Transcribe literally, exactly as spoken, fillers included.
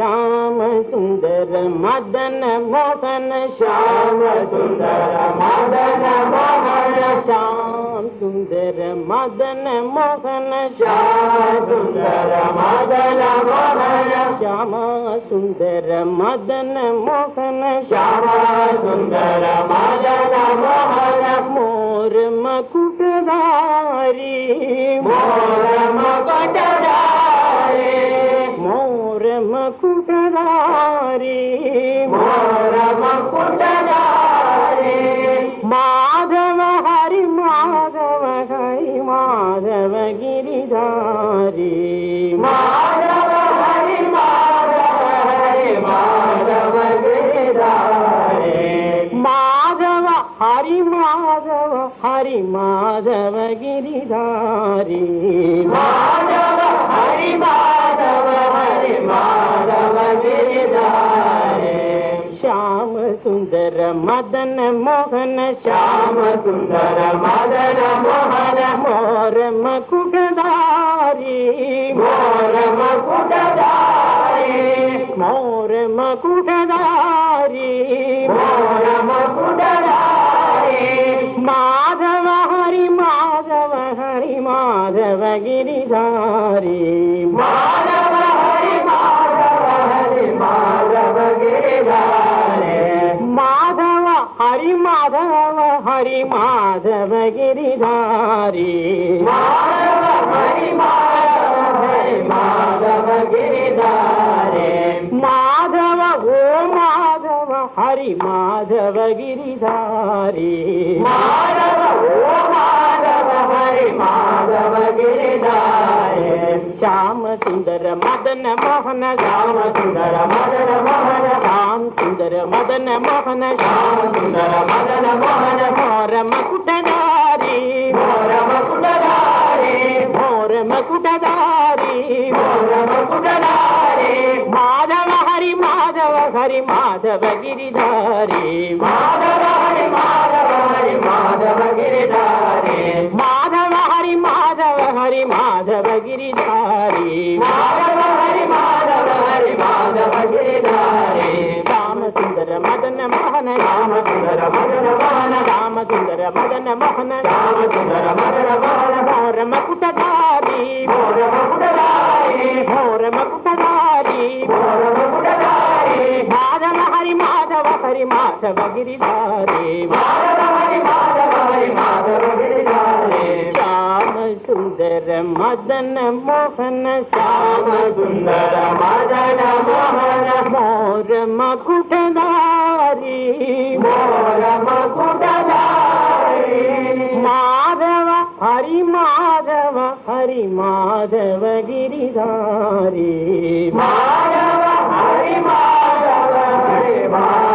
श्याम सुंदर मदन मोहन श्याम सुंदर मदन मोहन श्याम सुंदर मदन मोहन श्याम सुंदर मदन मोहन श्याम सुंदर मदन मोहन श्याम सुंदर मदन मोहन मोर मकुटधारी मोर मकुटधारी मोर मकुटधारी मोर मकुटधारी माधव हरि माधव हरि माधव गिरिधारी माधव हरि माधव हरि माधव गिरिधारी माधव हरि माधव हरि माधव गिरिधारी माधव हरि माधव हरि माधव गिरिधारी श्याम सुंदर मदन मोहन श्याम सुंदर मदन मोहन मोर मकुटधारी मोर मकुटधारी मोर मकुटधारी मोर मकुटधारी माधव हरि माधव हरि माधव गिरिधारी माधव हरि माधव हरि माधव गिरिधारी माधव हरि माधव हरि माधव गिरिधारी माधव हरि माधव हरि माधव गिरिधारी माधव ओ माधव हरि माधव गिरिधारी माधव ओ माधव हरि माधव गिरिधारी श्याम सुंदर मदन मोहन श्याम सुंदर मदन मोहन श्याम सुंदर मदन मोहन श्याम सुंदर मदन मोहन मोर मकुटधारी मोर मकुटधारी मोर मकुटधारी मोर मकुटधारी माधव हरि माधव हरि माधव गिरिधारी माधव हरि माधव हरि माधव गिरिधारी माधव हरि माधव हरि माधव गिरिधारी माधव हरि माधव हरि माधव गिरिधारी श्याम सुंदर मदन मोहन श्याम सुंदर मदन मोहन श्याम सुंदर मदन मोहन श्याम सुंदर मदन मोहन मोर मकुटधारी मोर मकुटधारी मोर मकुटधारी मोर मकुटधारी माधव हरि माधव हरि माधव गिरिधारी माधव हरि माधव हरि माधव गिरिधारी श्याम सुंदर मदन मोहन श्याम सुंदर मदन मोहन मोर मकुटधारी मोर मकुटधारी माधव हरि माधव हरि माधव गिरिधारी माधव हरि माधव हरि माधव